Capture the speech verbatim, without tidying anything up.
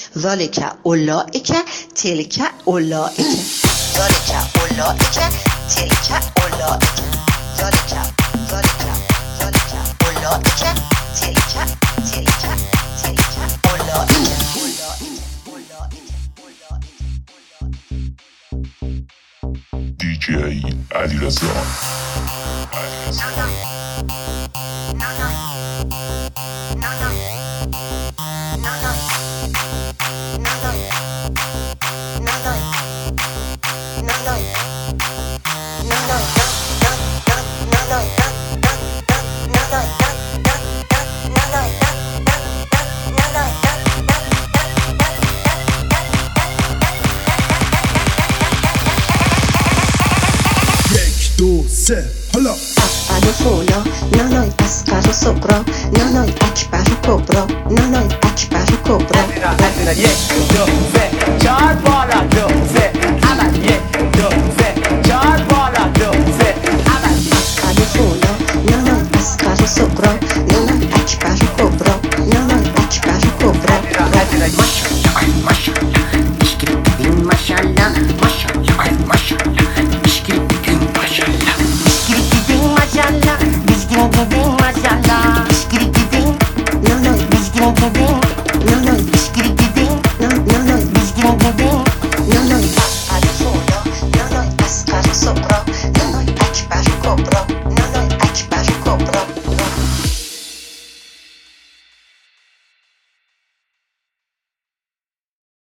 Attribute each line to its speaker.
Speaker 1: ذالک اولئک تلک اولئک ذالک اولئک تلک اولئک ذالک ذالک ذالک اولئک تلک تلک تلک اولئک
Speaker 2: دی جی علیرضا.
Speaker 3: حالا
Speaker 1: افعل و فولا نانای اصغر و صغرا نانای اکبر و کبرا نانای اکبر و کبرا
Speaker 4: یک دو سه چهار بالا دو سه اول یک دو سه چهار بالا دو سه اول
Speaker 1: افعل و فولا نانای اصغر و صغرا